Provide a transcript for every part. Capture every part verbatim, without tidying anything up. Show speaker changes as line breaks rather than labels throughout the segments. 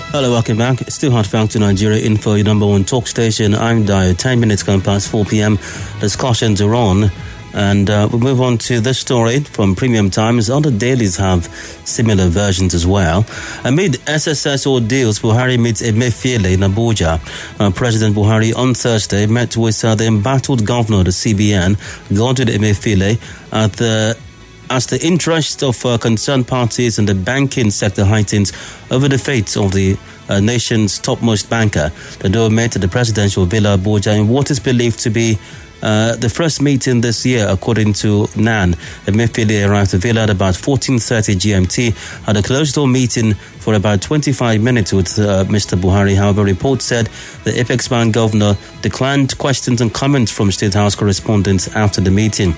Hello, welcome back. It's still Hard Factor Nigeria Info, your number one talk station. I'm Dio. Ten minutes going past four p.m. Discussions are on. And uh, we'll move on to this story from Premium Times. Other dailies have similar versions as well. Amid S S S ordeals, Buhari meets Emefiele in Abuja. Uh, President Buhari on Thursday met with uh, the embattled governor of the C B N, Godwin Emefiele, at the as the interest of uh, concerned parties in the banking sector heightens over the fate of the uh, nation's topmost banker. The duo met at the presidential villa Abuja in what is believed to be Uh, the first meeting this year, according to N A N. Emefiele arrived at the villa at about fourteen thirty G M T, had a closed-door meeting for about twenty-five minutes with uh, Mister Buhari. However, reports said the Apex Bank governor declined questions and comments from State House correspondents after the meeting.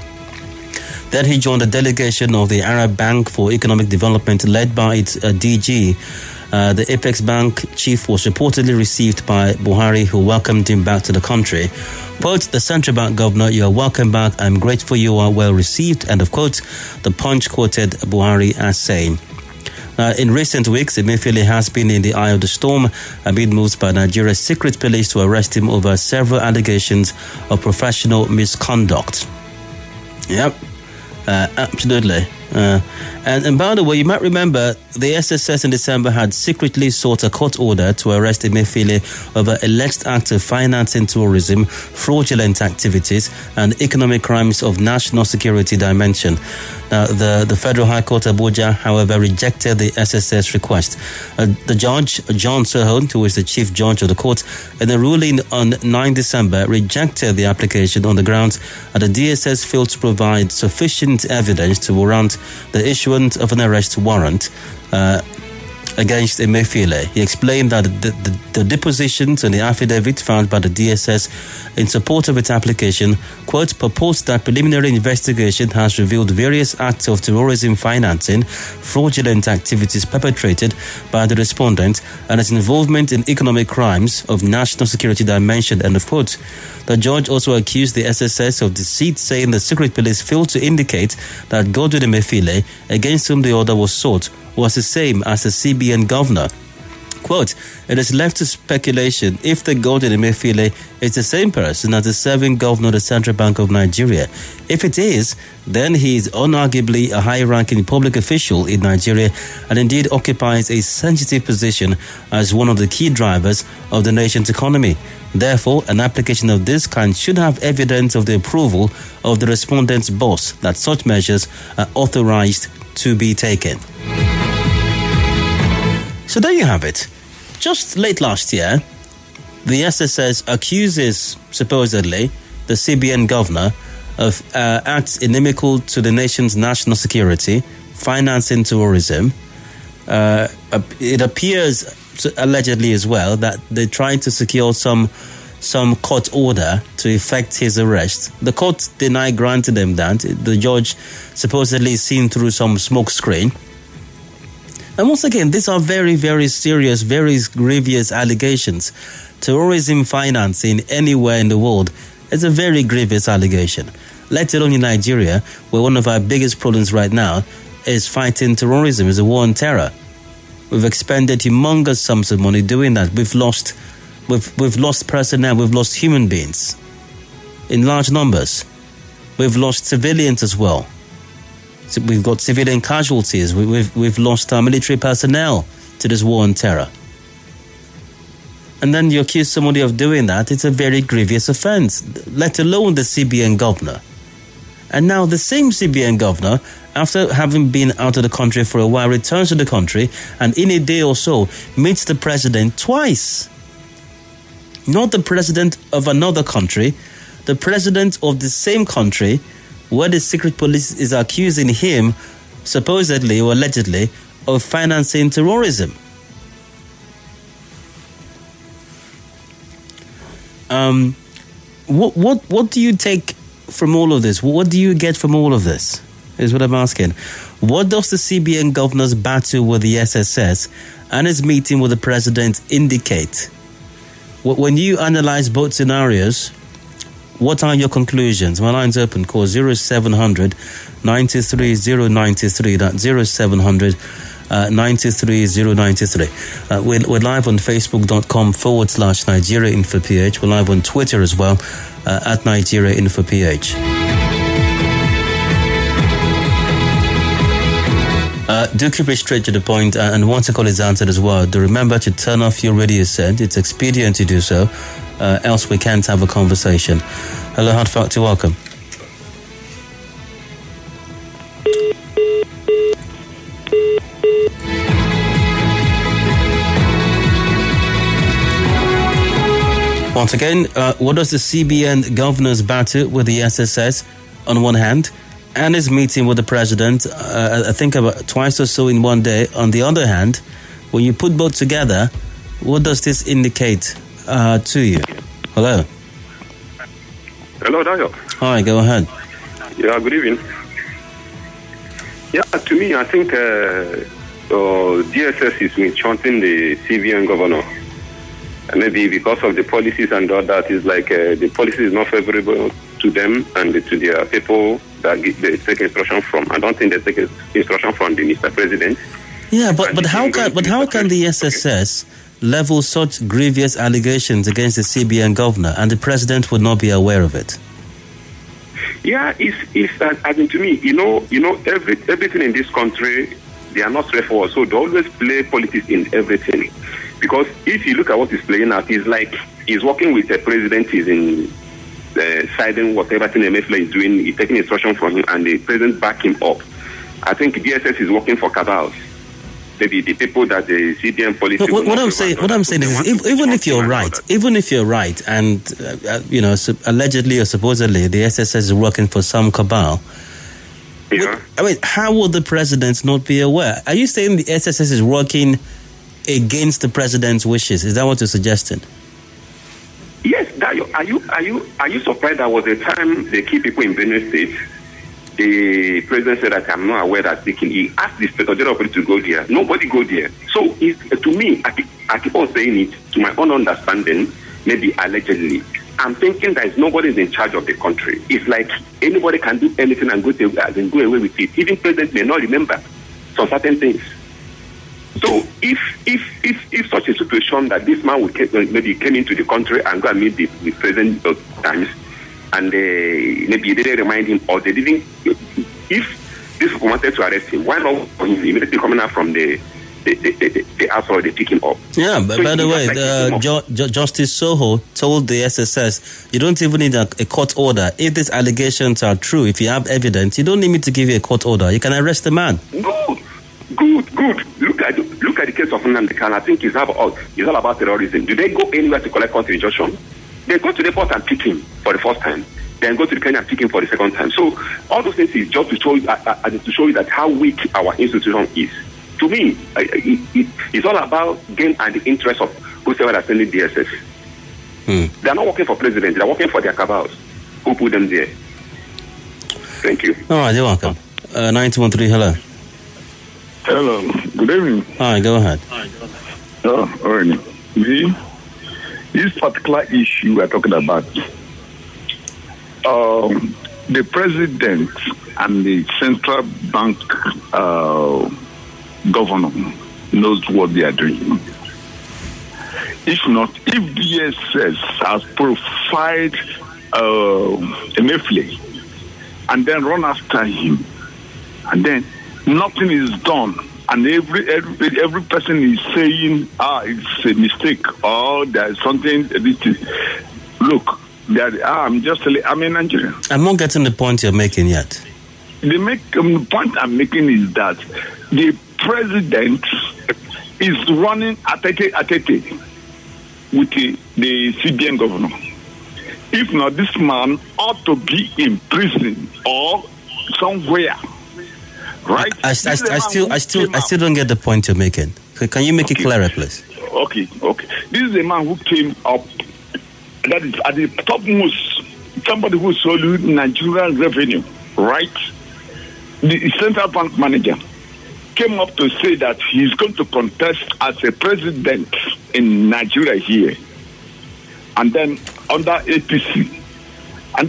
Then he joined a delegation of the Arab Bank for Economic Development led by its uh, D G. Uh, the Apex Bank chief was reportedly received by Buhari, who welcomed him back to the country. Quote, the Central Bank governor, you are welcome back. I'm grateful you are well received. End of quote. The Punch quoted Buhari as saying. Now, in recent weeks, Emefiele has been in the eye of the storm amid moves by Nigeria's secret police to arrest him over several allegations of professional misconduct. Yep, uh, absolutely. Uh, and, and by the way, you might remember the S S S in December had secretly sought a court order to arrest Emefiele over alleged acts of financing terrorism, fraudulent activities, and economic crimes of national security dimension. Now, the, the Federal High Court Abuja, however, rejected the S S S request. Uh, the judge, John Sohon, who is the chief judge of the court, in a ruling on the ninth of December, rejected the application on the grounds that the D S S failed to provide sufficient evidence to warrant the issuance of an arrest warrant uh, against Emefiele. He explained that the, the, the depositions and the affidavit found by the D S S in support of its application, quote, purports that preliminary investigation has revealed various acts of terrorism financing, fraudulent activities perpetrated by the respondent, and its involvement in economic crimes of national security dimension, end of quote. The judge also accused the S S S of deceit, saying the secret police failed to indicate that Godwin Emefiele, against whom the order was sought, was the same as the C B N governor. Quote, it is left to speculation if the Godwin Emefiele is the same person as the serving governor of the Central Bank of Nigeria. If it is, then he is unarguably a high-ranking public official in Nigeria and indeed occupies a sensitive position as one of the key drivers of the nation's economy. Therefore, an application of this kind should have evidence of the approval of the respondent's boss that such measures are authorized to be taken. So there you have it. Just late last year, the S S S accuses, supposedly, the C B N governor of uh, acts inimical to the nation's national security, financing terrorism. Uh, it appears, allegedly as well, that they tried to secure some some court order to effect his arrest. The court denied granting them that. The judge supposedly seen through some smoke screen. And once again, these are very, very serious, very grievous allegations. Terrorism financing anywhere in the world is a very grievous allegation. Let alone in Nigeria, where one of our biggest problems right now is fighting terrorism, is a war on terror. We've expended humongous sums of money doing that. We've lost, we've we've lost personnel. We've lost human beings in large numbers. We've lost civilians as well. So we've got civilian casualties. We, we've we've lost our military personnel to this war on terror. And then you accuse somebody of doing that. It's a very grievous offense, let alone the C B N governor. And now the same C B N governor, after having been out of the country for a while, returns to the country and in a day or so meets the president twice. Not the president of another country, the president of the same country where the secret police is accusing him, supposedly or allegedly, of financing terrorism. Um, what what what do you take from all of this? What do you get from all of this? Is what I'm asking. What does the C B N governor's battle with the S S S and his meeting with the president indicate? When you analyze both scenarios, what are your conclusions? My line's open. Call zero seven hundred, nine three zero nine three. That's zero seven hundred, uh, nine three zero nine three. Uh, we're, we're live on facebook.com forward slash Nigeria Info P H. We're live on Twitter as well, uh, at Nigeria Info P H. Uh, do keep it straight to the point, uh, and once a call is answered as well, do remember to turn off your radio set. It's expedient to do so, uh, else we can't have a conversation. Hello, heartfelt to welcome. Once again, uh, what does the C B N governors battle with the S S S on one hand, and his meeting with the president, uh, I think about twice or so in one day. On the other hand, when you put both together, what does this indicate uh, to you? Hello.
Hello, Dayo.
Hi, go ahead.
Yeah, good evening. Yeah, to me, I think uh, uh, D S S is enchanting the C B N governor. And maybe because of the policies and all that, is like uh, the policy is not favorable to them and to their people that get, they take instruction from. I don't think they take instruction from the Mister President.
Yeah, but, but how can but how can the S S S level such grievous allegations against the C B N governor and the president would not be aware of it?
Yeah, it's it's uh, I mean, to me, you know, you know, every everything in this country, they are not straightforward, so they always play politics in everything. Because if you look at what he's playing out, it's like he's working with the president, he's in uh, siding whatever thing Emefiele is doing, he's taking instruction from him, and the president back him up. I think D S S is working for cabals. Maybe the people that the C B N policy.
What, what I'm saying, what I'm saying is, if, even if you're right, even if you're right, and uh, you know, so allegedly or supposedly, the S S S is working for some cabal.
Yeah.
I mean, how would the president not be aware? Are you saying the S S S is working against the president's wishes? Is that what you're suggesting?
Yes, Dayo, are you are you are you surprised there was a time they keep people in Benue State? The president said that I'm not aware that they can. He asked the Inspector General to go there. Nobody go there. So it's, to me, I keep, I keep on saying it, to my own understanding, maybe allegedly, I'm thinking that nobody is in charge of the country. It's like anybody can do anything and go to, and go away with it. Even president may not remember some certain things. So if if if if such a situation that this man would came, maybe came into the country and go and meet the, the president of times, and uh, maybe they didn't remind him, or they didn't, if this people wanted to arrest him, why not immediately coming out from the the the, the, the house, or they pick him up? Yeah,
but
so
by the way, like the, jo- jo- Justice Soho told the S S S, you don't even need a, a court order. If these allegations are true, if you have evidence, you don't need me to give you a court order. You can arrest the man.
Good, good, good. Look at look at the case of Nnamdi Kanu. I think it's all it's all about terrorism. Do they go anywhere to collect court injunction? They go to the port and pick him for the first time, then go to the Kenya and pick him for the second time. So all those things is just to show you, uh, uh, to show you that how weak our institution is. To me, uh, it, it, it's all about gain and the interest of whoever is sending D S S. Hmm. They are not working for president; they are working for their cabals who put them there. Thank you.
All right, you're welcome. Uh, nine two one three, hello.
Hello. Good evening.
Hi, go ahead.
Oh, all right. See, this particular issue we're talking about, um, the president and the central bank uh, governor knows what they are doing. If not, if D S S has profiled uh, Emefiele and then run after him, and then nothing is done, and every every every person is saying, ah, it's a mistake, or there's something. This is, look, that ah, I'm just telling, I'm in Nigeria.
I'm not getting the point you're making yet.
The make um, the point I'm making is that the president is running atete atete with the, the C B N governor. If not, this man ought to be in prison or somewhere. Right?
I, I, I, I still, I still, I still don't get the point you're making. Can you make okay. it clearer, please?
Okay, okay. This is a man who came up, that is at the topmost, somebody who sold Nigerian revenue, right? The central bank manager came up to say that he's going to contest as a president in Nigeria here, and then under A P C. And then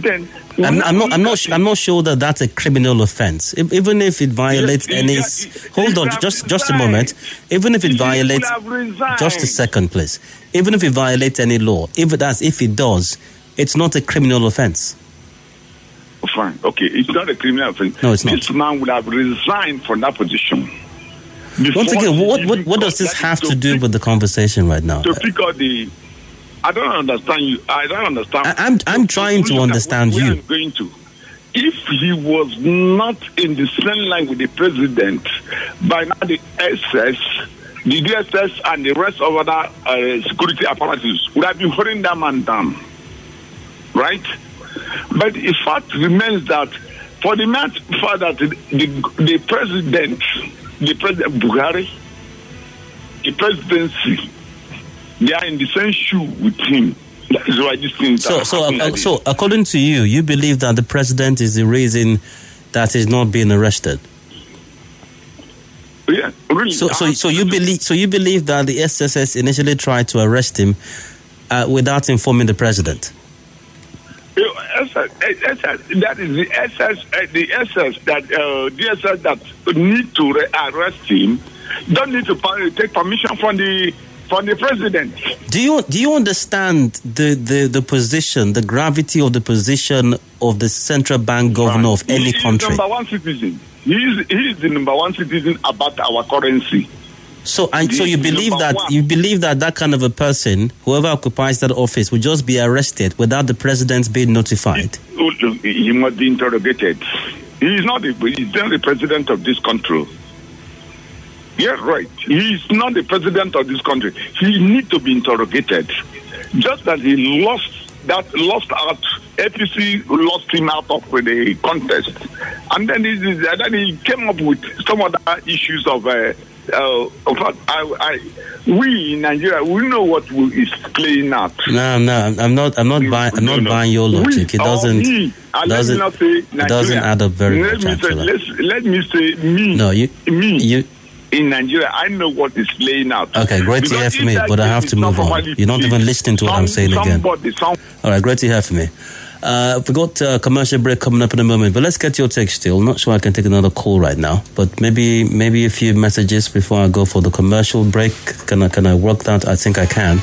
I'm, I'm not. I'm not. I'm not sure that that's a criminal offence. If, even if it violates yes, any. Yes, it, hold on, just just a moment. Even if it violates, just a second, please. Even if it violates any law, if it does, if it does, it's not a criminal offence.
Fine. Okay, it's not a criminal offence.
No, it's not.
This man would have resigned from that position.
Once again, what what, what does this have to do with the conversation right now?
To pick out the. I don't understand you. I don't understand.
I, I'm I'm trying to understand you.
I'm going to. If he was not in the same line with the president, by now the S S, the D S S, and the rest of other uh, security apparatus would have been holding that man down, right? But the fact remains that for the man, for that the, the, the president, the president Buhari, the presidency. They are in the same shoe with him. That is why this thing.
So, so, uh, so, according to you, you believe that the president is the reason that he's not being arrested.
Yeah, really.
So, so, so you believe, so you believe that the S S S initially tried to arrest him uh, without informing the president.
S S, that is the S S, the S S that uh, the S S that need to arrest him. Don't need to take permission from the. From the president.
Do you do you understand the, the, the position, the gravity of the position of the central bank governor of any
he
country?
He is number one citizen. He is he is the number one citizen about our currency.
So and so you believe that one. you believe that that kind of a person, whoever occupies that office, would just be arrested without the president being notified?
He, he must be interrogated. He is not the, he is not the president of this country. Yeah, right. He is not the president of this country. He needs to be interrogated. Just that he lost that lost out, A P C lost him out of the contest, and then he, then he came up with some other issues of. Uh, uh, of I, I, we in Nigeria, we know what is playing out.
No, no, I'm not. I'm not buying. I'm not buying your logic. It doesn't.
He,
doesn't.
Let me not say Nigeria.
It doesn't add up very
let
much.
Me say, let's, let me say me.
No, you.
Me.
You.
In Nigeria, I know what is playing out.
Okay, great to hear from me, but I have to move on. You're not even listening to what I'm saying again. All right, great to hear from me. Uh, we've got a commercial break coming up in a moment, but let's get your take still. Not sure I can take another call right now, but maybe maybe a few messages before I go for the commercial break. Can I, can I work that? I think I can.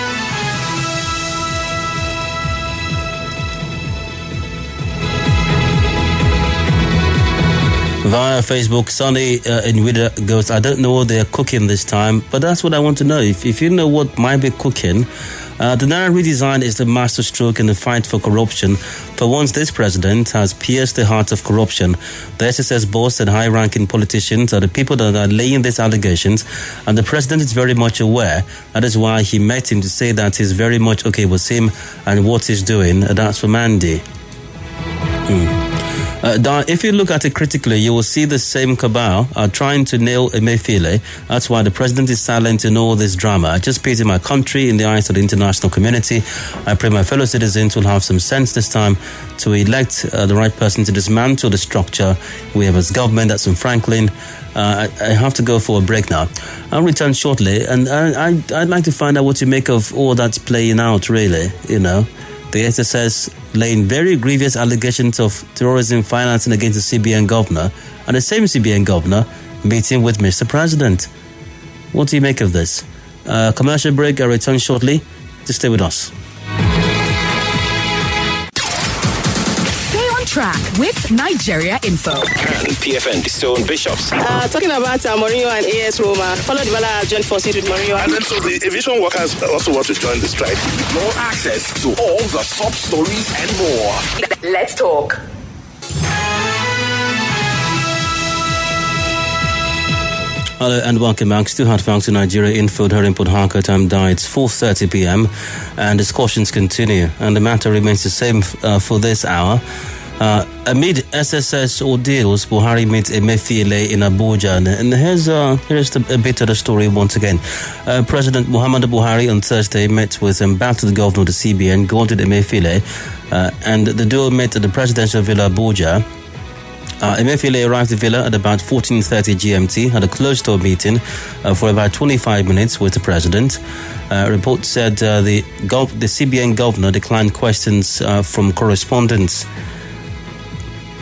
Via Facebook, Sonny uh, in Wida goes, I don't know what they're cooking this time, but that's what I want to know. If, if you know what might be cooking, uh, the Naira redesign is the masterstroke in the fight for corruption. For once, this president has pierced the heart of corruption. The S S S boss and high-ranking politicians are the people that are laying these allegations, and the president is very much aware. That is why he met him to say that he's very much okay with him and what he's doing. That's for Mandy. Hmm. Uh, Don, if you look at it critically, you will see the same cabal uh, trying to nail Emefiele. That's why the president is silent in all this drama. I just pity my country in the eyes of the international community. I pray my fellow citizens will have some sense this time to elect uh, the right person to dismantle the structure we have as government. That's in Franklin. Uh, I, I have to go for a break now. I'll return shortly, and I, I, I'd like to find out what you make of all that's playing out, really, you know. The S S S laying very grievous allegations of terrorism financing against the C B N governor, and the same C B N governor meeting with Mister President. What do you make of this? Uh, commercial break, I'll return shortly. Just stay with us.
Track with Nigeria Info.
And P F N, Stone Bishops.
Uh, talking about uh, Mourinho and A S Roma. Paulo Dybala joined forces with Mourinho.
And then so the aviation workers also want to join the strike.
More access to all the top stories and more.
Let's talk.
Hello and welcome back. Stu Hartfang to Nigeria Info here in Port Harcourt. I'm Di. It's four thirty p.m. and discussions continue. And the matter remains the same uh, for this hour. Uh, amid S S S ordeals, Buhari meets Emefiele in Abuja. And, and here's, uh, here's the, a bit of the story once again. Uh, President Muhammadu Buhari on Thursday met with um, back to the governor of the C B N, Godwin Emefiele, uh, and the duo met at the presidential villa Abuja. Uh, Emefiele arrived at the villa at about fourteen thirty G M T, had a closed-door meeting uh, for about twenty-five minutes with the president. Uh, reports said uh, the, gov- the C B N governor declined questions uh, from correspondents.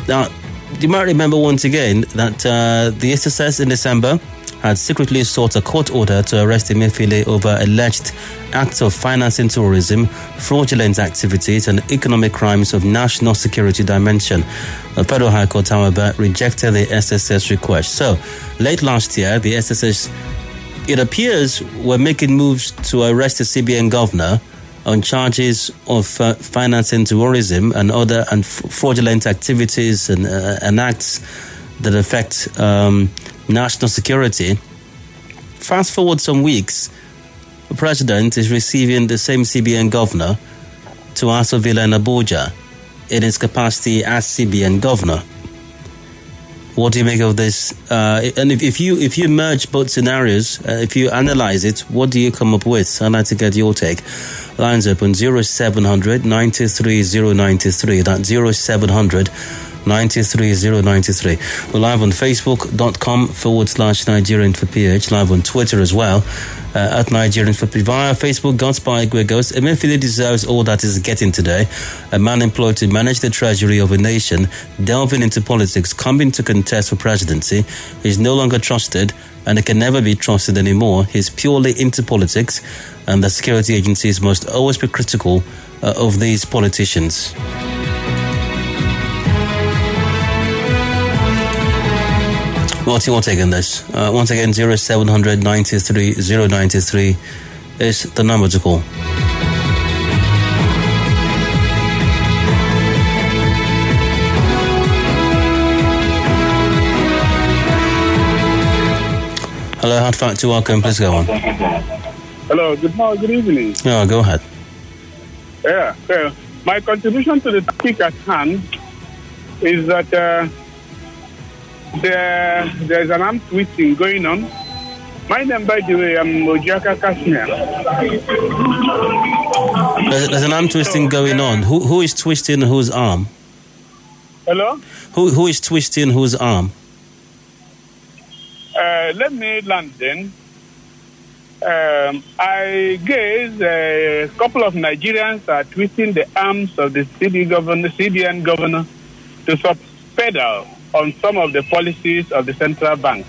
Now, you might remember once again that uh, the S S S in December had secretly sought a court order to arrest Emefiele over alleged acts of financing terrorism, fraudulent activities and economic crimes of national security dimension. The Federal High Court, however, rejected the S S S request. So, late last year, the S S S, it appears, were making moves to arrest the C B N governor on charges of uh, financing terrorism and other and f- fraudulent activities and, uh, and acts that affect um, national security. Fast forward some weeks, the president is receiving the same C B N governor to Aso Villa in Abuja in his capacity as C B N governor. What do you make of this? Uh, and if, if you if you merge both scenarios, uh, if you analyze it, what do you come up with? I'd like to get your take. Lines open zero seven hundred ninety-three zero ninety-three. That's zero seven hundred ninety-three zero ninety-three. We're live on Facebook.com forward slash Nigerian for P H. Live on Twitter as well. Uh, at Nigerian for P H. Via Facebook, God's by Igwe goes, Emefiele deserves all that is getting today. A man employed to manage the treasury of a nation, delving into politics, coming to contest for presidency, is no longer trusted and it can never be trusted anymore. He's purely into politics and the security agencies must always be critical uh, of these politicians. What's your take on this? Uh, once again, zero seven hundred ninety-three zero ninety-three is the number to call. Hello, Hard Factor, welcome. Please go on.
Hello, good morning, good evening.
Yeah, go ahead.
Yeah, so my contribution to the topic at hand is that uh, There, there's an arm twisting going on. My name, by the way, I'm Ojaka Kashmir.
There's, there's an arm twisting going on. Who who is twisting whose arm?
Hello?
Who who is twisting whose arm?
Uh, let me land then. Um, I guess a couple of Nigerians are twisting the arms of the C D governor, C B N governor to subpedal on some of the policies of the central bank.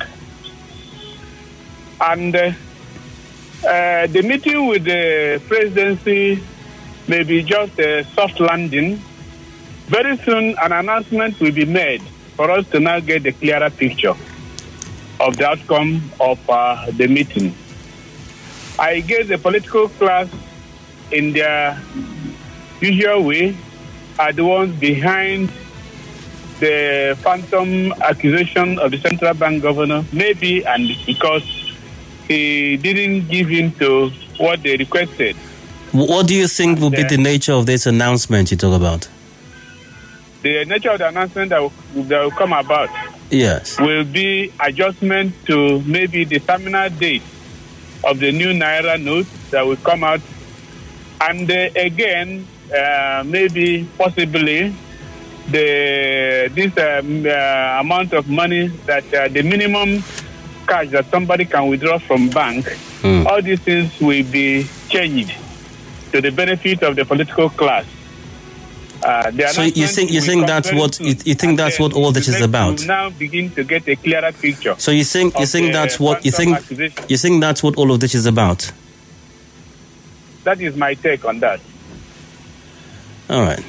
And uh, uh, the meeting with the presidency may be just a soft landing. Very soon, an announcement will be made for us to now get a clearer picture of the outcome of uh, the meeting. I guess the political class, in their usual way, are the ones behind the phantom accusation of the central bank governor, maybe, and because he didn't give in to what they requested.
What do you think will be the nature of this announcement you talk about?
The nature of the announcement that will, that will come about
yes.
will be adjustment to maybe the terminal date of the new Naira note that will come out. And uh, again, uh, maybe, possibly, the this um, uh, amount of money that uh, the minimum cash that somebody can withdraw from bank, mm. all these things will be changed to the benefit of the political class. Uh,
so you think you think that's what you, you think that's what all this is about?
Now begin to get a clearer picture.
So you think you think that's what you think you think that's what all of this is about?
That is my take on that.
All right.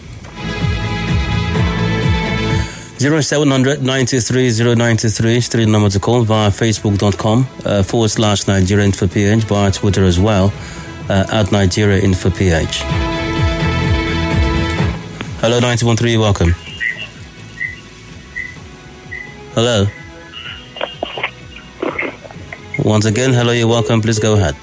Zero seven hundred ninety three zero ninety three is the number to call via Facebook.com uh, forward slash Nigeria Info P H, via Twitter as well uh, at Nigeria Info P H. Hello, ninety one point three, welcome. Hello. Once again, hello, you're welcome. Please go ahead.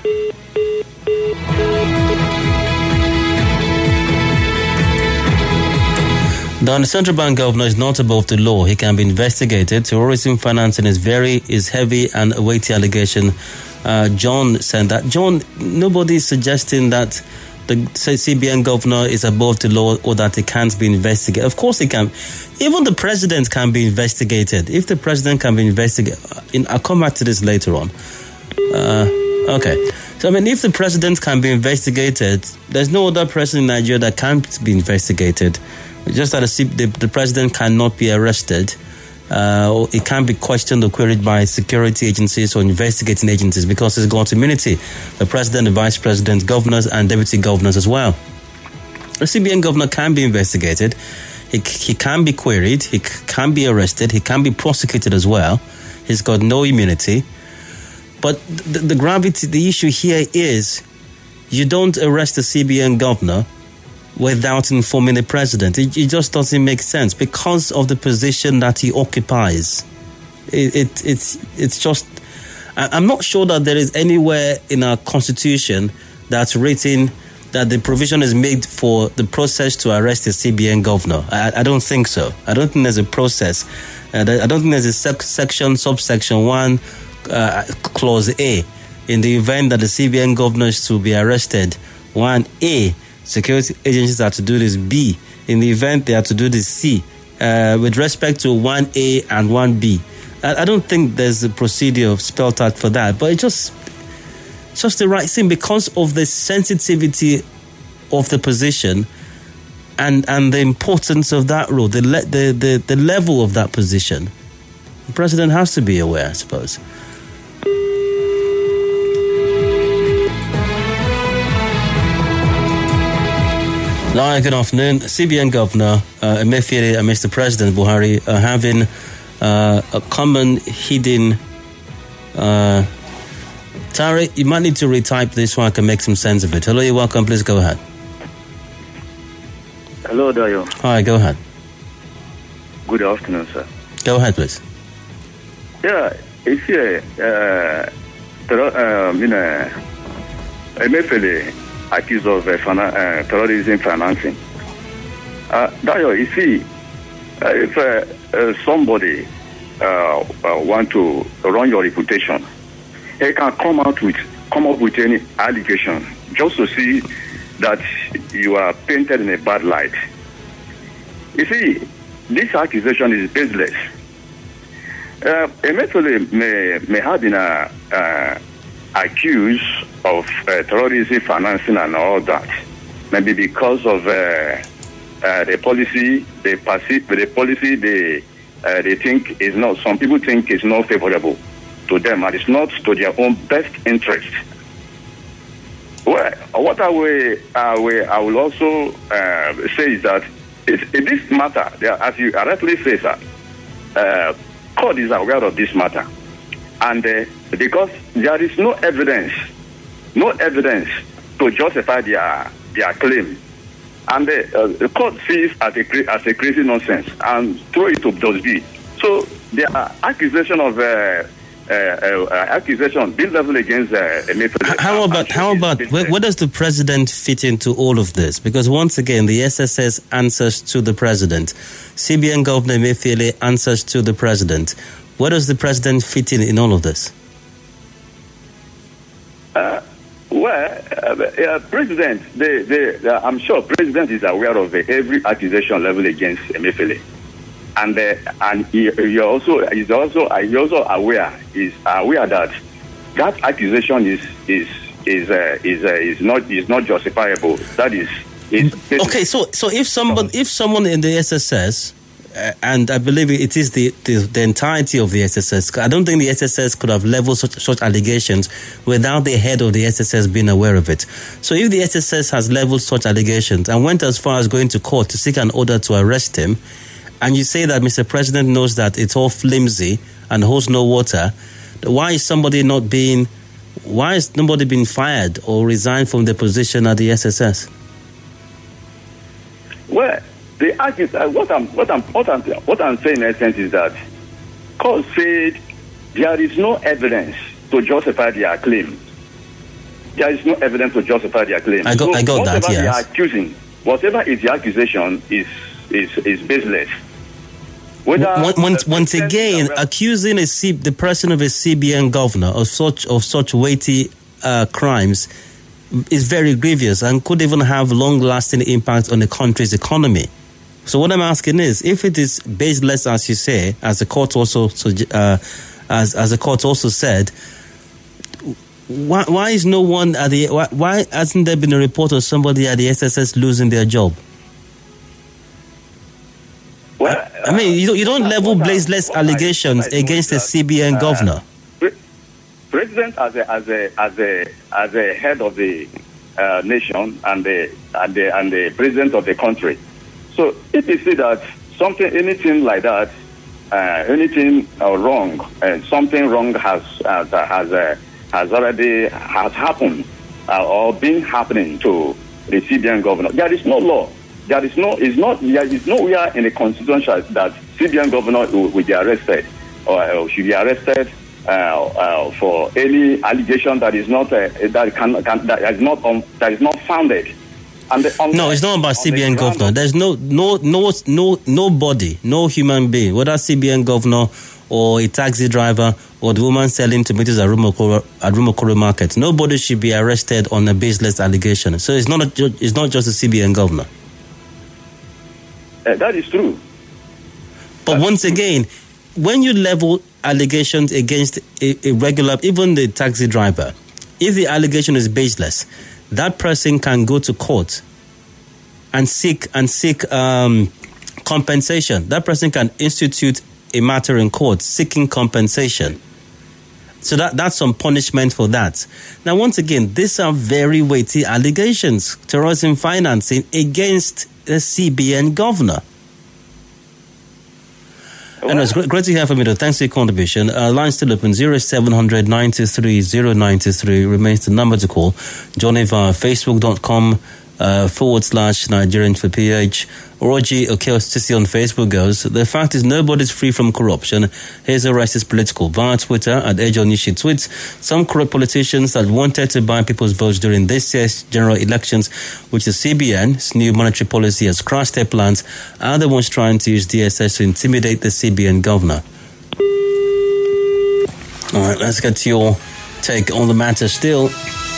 The central bank governor is not above the law. He can be investigated. Terrorism financing is very is heavy and a weighty allegation. Uh, John said that. John, nobody is suggesting that the C B N governor is above the law or that he can't be investigated. Of course he can. Even the president can be investigated. If the president can be investigated, I'll come back to this later on. Uh, okay. So, I mean, if the president can be investigated, there's no other person in Nigeria that can't be investigated. Just that the, the, the president cannot be arrested. Uh, it can't be questioned or queried by security agencies or investigating agencies because he's got immunity. The president, the vice president, governors, and deputy governors as well. The C B N governor can be investigated. He, he can be queried. He can be arrested. He can be prosecuted as well. He's got no immunity. But the, the gravity, the issue here is you don't arrest the C B N governor without informing the president. It, it just doesn't make sense because of the position that he occupies. It, it, it's, it's just... I'm not sure that there is anywhere in our constitution that's written that the provision is made for the process to arrest the C B N governor. I, I don't think so. I don't think there's a process. Uh, I don't think there's a sec- section, subsection one, uh, clause A. In the event that the C B N governor is to be arrested, one A, security agencies are to do this. B, in the event they are to do this. C, uh, with respect to one A and one B. I, I don't think there's a procedure spelled out for that, but it just, it's just the right thing because of the sensitivity of the position and, and the importance of that role, the, le- the, the, the level of that position. The president has to be aware, I suppose. Hi, good afternoon. C B N Governor uh, Emefiele and Mister President Buhari are having uh, a common hidden... Uh, Tariq, you might need to retype this so I can make some sense of it. Hello, you're welcome. Please go ahead.
Hello, Dayo.
Hi, go ahead.
Good afternoon, sir.
Go ahead, please.
Yeah, if you, uh, uh, you know, Emefiele accused of uh, fina- uh, terrorism financing. Uh, Dayo, you see, uh, if uh, uh, somebody uh, uh, want to run your reputation, he can come out with come up with any allegation just to see that you are painted in a bad light. You see, this accusation is baseless. Uh, Emefiele may may have been uh, uh, accused of uh, terrorism financing and all that, maybe because of uh, uh, the policy they perceive, the policy they uh, they think is not. Some people think is not favorable to them, and it's not to their own best interest. Well, what I will, I will, I will also uh, say is that it's, in this matter, as you rightly say, sir, uh, court is aware of this matter, and uh, because there is no evidence, no evidence to justify their their claim, and uh, uh, the court sees as a as a crazy nonsense and throw it to dustbin. So the uh, accusation of uh, Uh, uh, uh, accusation being leveled against uh, Emefiele.
How about how about where, where does the president fit into all of this? Because once again, the S S S answers to the president. C B N Governor Emefiele answers to the president. Where does the president fit in in all of this?
Uh, well, uh, uh, president, the, the, uh, I'm sure president is aware of uh, every accusation leveled against Emefiele. And uh, and he, he also is also he also aware is aware that that accusation is is is uh, is uh, is not is not justifiable. That is, is
okay. So so if someone if someone in the S S S, uh, and I believe it is the, the the entirety of the S S S. I don't think the S S S could have leveled such such allegations without the head of the S S S being aware of it. So if the S S S has leveled such allegations and went as far as going to court to seek an order to arrest him, and you say that Mister President knows that it's all flimsy and holds no water, why is somebody not being, why is nobody being fired or resigned from their position at the S S S?
Well, the uh, what I'm what I'm what I'm what I'm saying in essence is that court said there is no evidence to justify their claim. There is no evidence to justify their claim.
I got,
so
I got that. Yes.
They are accusing, whatever is the accusation is is is baseless.
Once, once, once again, accusing a C, the person of a C B N governor of such of such weighty uh, crimes is very grievous and could even have long-lasting impact on the country's economy. So what I'm asking is, if it is baseless, as you say, as the court also uh, as as the court also said, why why is no one at the why, why hasn't there been a report of somebody at the S S S losing their job? I mean, you, you don't level baseless allegations against the C B N governor.
Uh, president as a as a as a as a head of the uh, nation and the and the and the president of the country. So if you see that something, anything like that, uh, anything uh, wrong, uh, something wrong has uh, has uh, has already has happened uh, or been happening to the C B N governor, there is no law. There is no, is not, there is nowhere in the constitution that C B N governor will, will be arrested or uh, should be arrested uh, uh, for any allegation that is not uh, that can, can that is not um, that is not founded. And the,
no,
the,
it's not about C B N the governor. There's no no no no nobody, no human being, whether C B N governor or a taxi driver or the woman selling tomatoes at Rumokoro, at Rumokoro market. Nobody should be arrested on a baseless allegation. So it's not a, it's not just the C B N governor.
Uh, that is true.
But
That's
once
true.
again, when you level allegations against a, a regular, even the taxi driver, if the allegation is baseless, that person can go to court and seek and seek um, compensation. That person can institute a matter in court seeking compensation. So that, that's some punishment for that. Now, once again, these are very weighty allegations. Terrorism financing against the C B N governor. Well, and it's great, great to hear from you, though. Thanks for your contribution. Uh, line still open. zero seven hundred nine two three zero nine two three remains the number to call. Join it via facebook.com uh, forward slash Nigerian for P H. Roji Okeostisi on Facebook goes, the fact is nobody's free from corruption. Here's a racist political. Via Twitter at Ejo Nishi tweets, some corrupt politicians that wanted to buy people's votes during this year's general elections, which the C B N's new monetary policy has crashed their plans, are the ones trying to use D S S to intimidate the C B N governor. All right, let's get to your take on the matter still.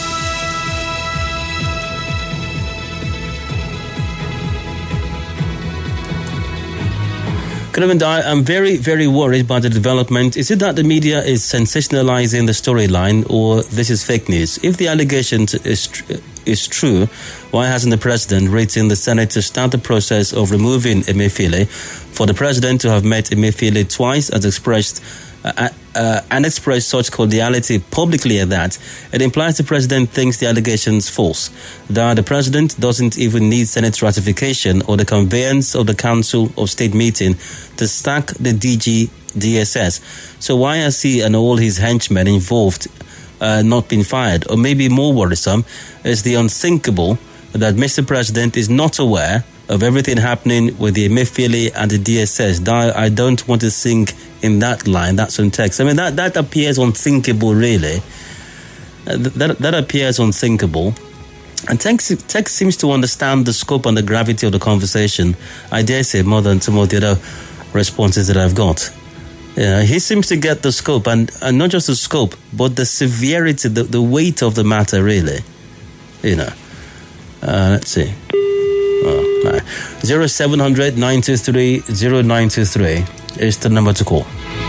I'm very, very worried by the development. Is it that the media is sensationalizing the storyline, or this is fake news? If the allegation is tr- is true, why hasn't the president written the Senate to start the process of removing Emefiele? For the president to have met Emefiele twice, as expressed uh, uh, and expressed such cordiality publicly at that, it implies the president thinks the allegations false. That the president doesn't even need Senate ratification or the conveyance of the Council of State meeting to sack the D G D S S. So why has he and all his henchmen involved uh, not been fired? Or maybe more worrisome is the unthinkable that Mister President is not aware of everything happening with the Emefiele and the D S S. I don't want to sing in that line, that's on text. I mean, that, that appears unthinkable, really. Uh, that, that appears unthinkable. And text, text seems to understand the scope and the gravity of the conversation, I dare say, more than some of the other responses that I've got. Yeah, he seems to get the scope, and, and not just the scope, but the severity, the, the weight of the matter, really. You know. Uh, let's see. Oh, no. zero seven hundred nine two three zero nine two three is the number to call.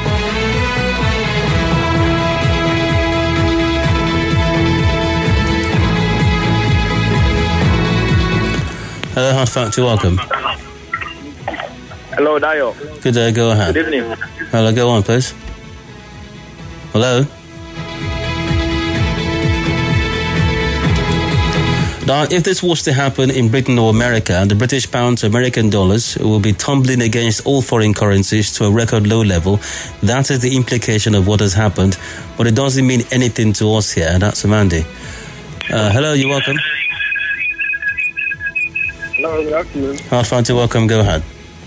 Hello, Hard Factor, welcome.
Hello, Dayo.
Good day, go ahead.
Good evening.
Hello, go on, please. Hello? Now, if this was to happen in Britain or America, the British pound to American dollars will be tumbling against all foreign currencies to a record low level. That is the implication of what has happened, but it doesn't mean anything to us here. That's Amandi. Uh, hello, you're welcome.
Hello, good afternoon.
Hard Factor, welcome, go ahead.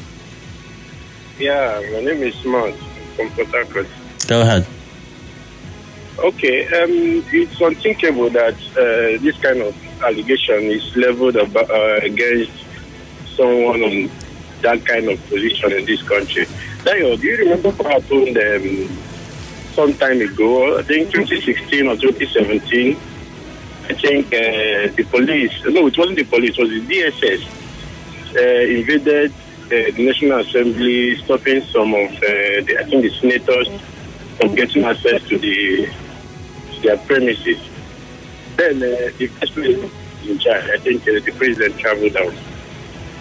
Yeah, my name is Smart from Port Harcourt.
Go ahead.
Okay, um, it's unthinkable that uh, this kind of allegation is leveled about, uh, against someone in that kind of position in this country. Dayo, do you remember what happened um, some time ago? I think twenty sixteen or twenty seventeen. I think uh, the police, no, it wasn't the police, it was the D S S, uh, invaded uh, the National Assembly, stopping some of uh, the, I think, the senators from getting access to the to their premises. Then uh, the vice president in charge, I think uh, the president traveled out.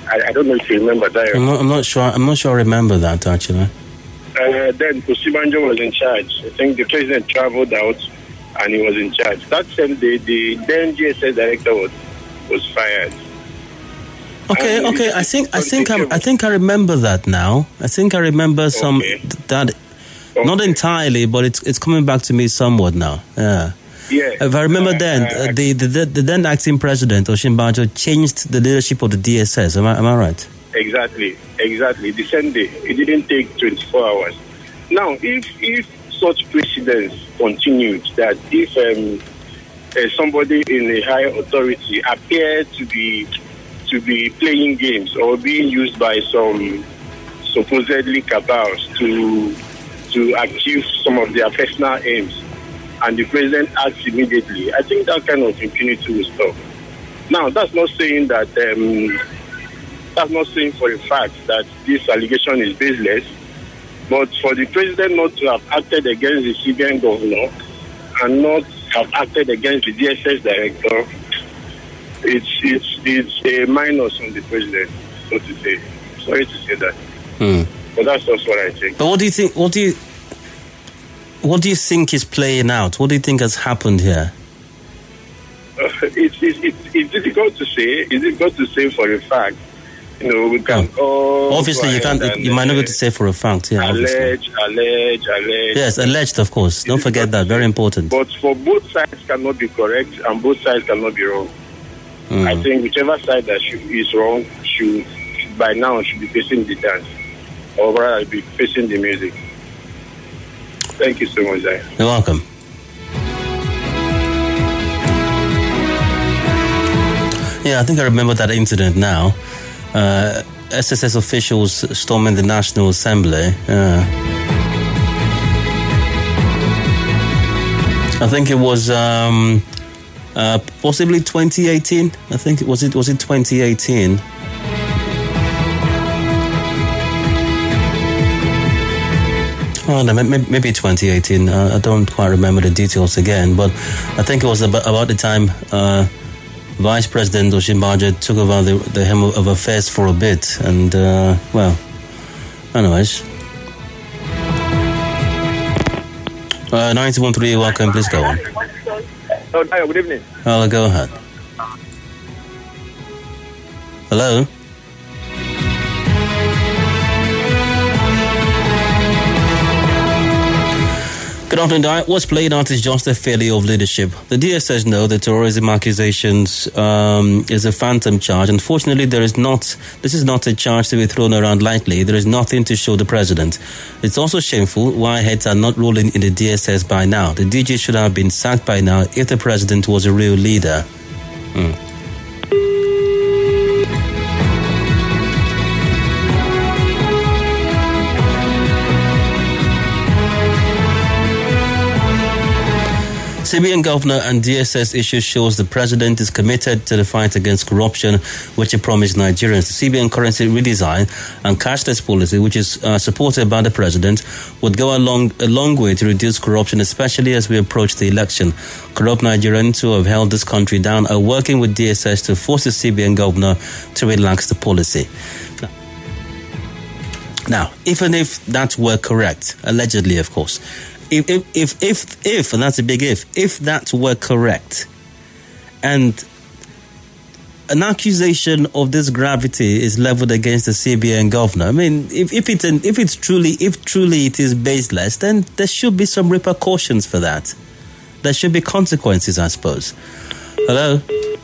I, I don't know if you remember that.
I'm not, I'm not sure. I'm not sure I remember that actually.
Uh, then Osibanjo was in charge. I think the president traveled out and he was in charge. That same day, the then G S S director was was fired.
Okay,
and
okay. I think I think I, I think I remember that now. I think I remember some
okay.
that,
okay.
not entirely, but it's it's coming back to me somewhat now. Yeah.
Yeah.
If I remember
uh,
then,
uh,
uh, the, the the then acting president Osinbajo changed the leadership of the D S S. Am I am I right?
Exactly, exactly. The same day, it didn't take twenty-four hours. Now, if if such precedents continued, that if um, uh, somebody in a high authority appeared to be to be playing games or being used by some supposedly cabals to to achieve some of their personal aims, and the president acts immediately, I think that kind of impunity will stop. Now, that's not saying that um, that's not saying for a fact that this allegation is baseless, but for the president not to have acted against the C B N governor and not have acted against the D S S director, it's it's it's a minus on the president, so to say. Sorry to say that,
Hmm.
but that's just what I think.
But what do you think? What do you what do you think is playing out? What do you think has happened here?
Uh, it's, it's it's it's difficult to say. It's difficult to say for a fact. You know, we can
Oh.
all
Obviously, you can't.
and,
You might not be
uh,
able to say for a fact. Yeah, obviously.
allege, allege, allege.
Yes, alleged, of course. Don't forget that. Very important.
But for both sides cannot be correct and both sides cannot be wrong.
Mm.
I think whichever side that should, is wrong should, should by now should be facing the dance, or rather be facing the music. Thank you so much, Zai.
You're welcome. Yeah, I think I remember that incident now. Uh, S S S officials storming the National Assembly. Uh, I think it was um, uh, possibly twenty eighteen. I think it was it was it twenty eighteen. Oh, no, maybe, maybe twenty eighteen. Uh, I don't quite remember the details again, but I think it was about, about the time uh, Vice President Osinbajo took over the, the helm of affairs for a bit. And, uh, well, anyways. Uh, ninety-one point three, welcome. Please go on.
Oh, Dayo, good evening.
I'll go ahead. Hello? Good afternoon, Diet. What's played out is just a failure of leadership. The D S S know the terrorism accusations um, is a phantom charge. Unfortunately, there is not. This is not a charge to be thrown around lightly. There is nothing to show the president. It's also shameful why heads are not rolling in the D S S by now. The D G should have been sacked by now if the president was a real leader. Hmm. C B N governor and D S S issue shows the president is committed to the fight against corruption, which he promised Nigerians. The C B N currency redesign and cashless policy, which is uh, supported by the president, would go a long, a long way to reduce corruption, especially as we approach the election. Corrupt Nigerians who have held this country down are working with D S S to force the C B N governor to relax the policy. Now, now even if that were correct, allegedly, of course, If, if, if, if, if, and that's a big if, if that were correct, and an accusation of this gravity is leveled against the C B N governor, I mean, if, if it's an, if it's truly, if truly it is baseless, then there should be some repercussions for that. There should be consequences, I suppose. Hello?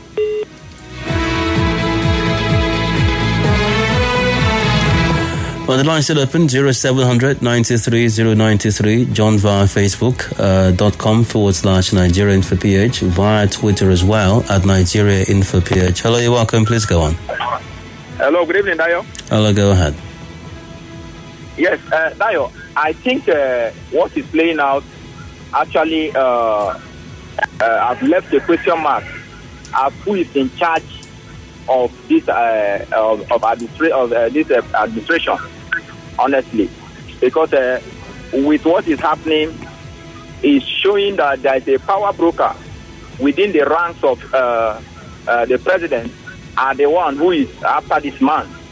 Well, the line's still open, zero seven hundred ninety-three oh ninety-three, John via Facebook, uh, dot com forward slash Nigeria Info P H, via Twitter as well, at Nigeria Info P H. Hello, you're welcome, please go on.
Hello, good evening, Dayo.
Hello, go ahead.
Yes, uh, Dayo, I think uh, what is playing out actually uh, uh, I've left a question mark as who is in charge of this uh, of, of, administra- of uh, this uh, administration, honestly, because uh, with what is happening is showing that there is a power broker within the ranks of uh, uh, the president and the one who is after this man.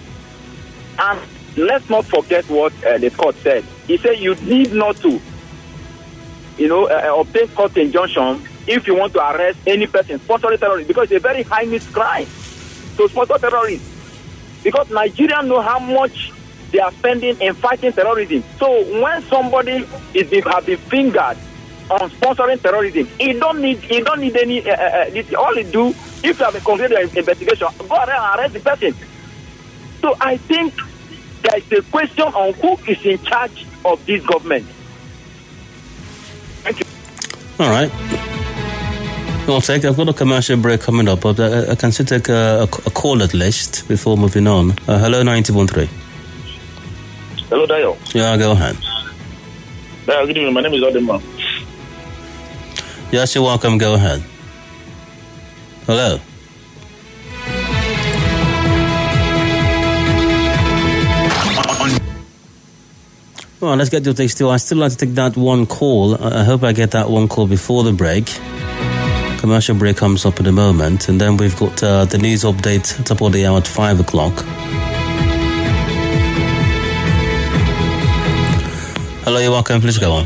And let's not forget what uh, the court said. He said you need not to, you know, uh, obtain court injunction if you want to arrest any person sponsoring terrorism, because it's a very heinous crime to sponsor terrorism. Because Nigerians know how much they are spending in fighting terrorism. So when somebody is been, have been fingered on sponsoring terrorism, he don't need he don't need any. Uh, uh, this, all he do, if you have a concluded investigation, go ahead and arrest the person. So I think there is a question on who is in charge of this government. Thank you.
All right. Well, take. I've got a commercial break coming up, but I, I can still take a, a, a call at least before moving on. Uh, hello, ninety point three.
Hello, Dayo.
Yeah, go ahead.
Dayo, good evening. My name is Odema.
Yes, you're welcome. Go ahead. Hello. Well, let's get to take still. I still like to take that one call. I hope I get that one call before the break. Commercial break comes up in a moment, and then we've got uh, the news update top of the hour at five o'clock. Hello, you're welcome. Please go on.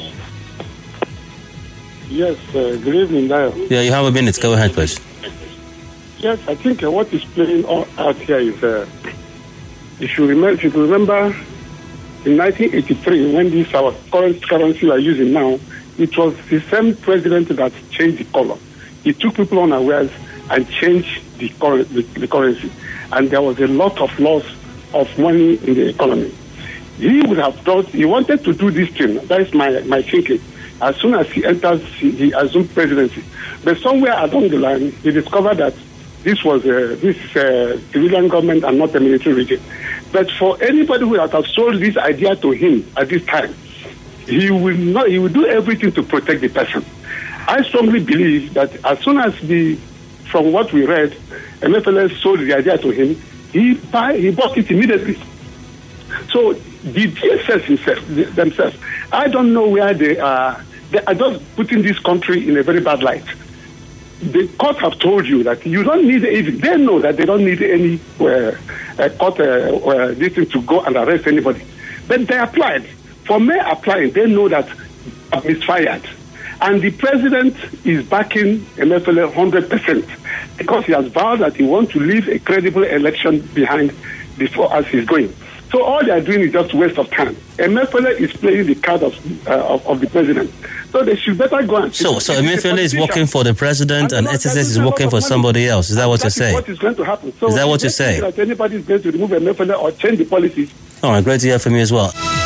Yes, uh, good evening, Dayo.
Yeah, you have a minute. Go ahead, please.
Yes, I think uh, what is playing out here is, uh, if you remember, if you remember, in nineteen eighty-three, when this our current currency we are using now, it was the same president that changed the color. He took people unawares and changed the, cor- the, the currency, and there was a lot of loss of money in the economy. He would have thought he wanted to do this thing. That is my my thinking. As soon as he enters, he, he assumed presidency. But somewhere along the line, he discovered that this was a, this uh, civilian government and not a military regime. But for anybody who has sold this idea to him at this time, he will not. He will do everything to protect the person. I strongly believe that as soon as the, from what we read, M F L S sold the idea to him, he buy, he bought it immediately. So the D S S himself, themselves, I don't know where they are. They are just putting this country in a very bad light. The court have told you that you don't need even. They know that they don't need any uh, uh, court uh, uh, this thing to go and arrest anybody. But they applied. For me applying, they know that I'm misfired. And the president is backing M F L A one hundred percent because he has vowed that he wants to leave a credible election behind before as he's going. So all they are doing is just waste of time. M F L A is playing the card of, uh, of of the president. So they should better go and...
So, so M F L A is working for the president and, and S S S is working for somebody else. Is that what you're saying?
What is going to happen. So
is that what you're saying?
That anybody is going to remove M F L A or change the policies.
All right, great to hear from you as well.